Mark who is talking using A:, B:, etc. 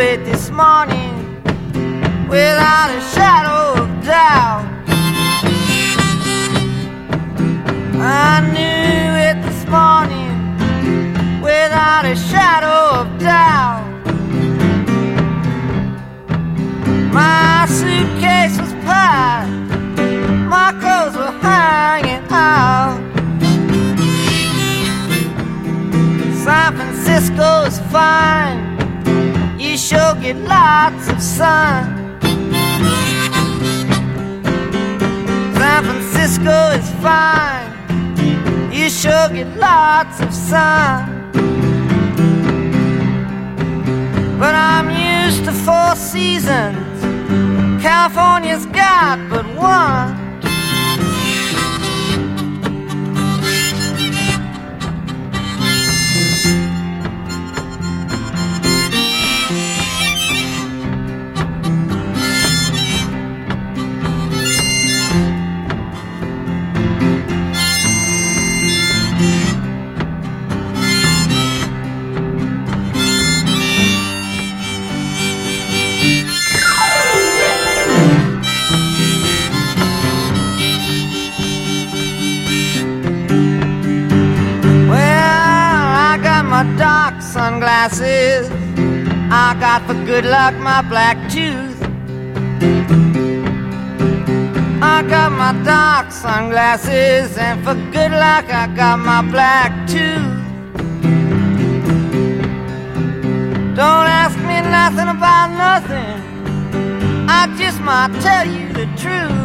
A: it this morning without a shadow of doubt. I knew it this morning without a shadow of doubt. My suitcase was packed, my clothes were hanging out. San Francisco is fine, you sure get lots of sun. San Francisco is fine, you sure get lots of sun. But I'm used to 4 seasons, California's got but one. Dark sunglasses, I got for good luck my black tooth. I got my dark sunglasses, and for good luck I got my black tooth. Don't ask me nothing about nothing, I just might tell you the truth.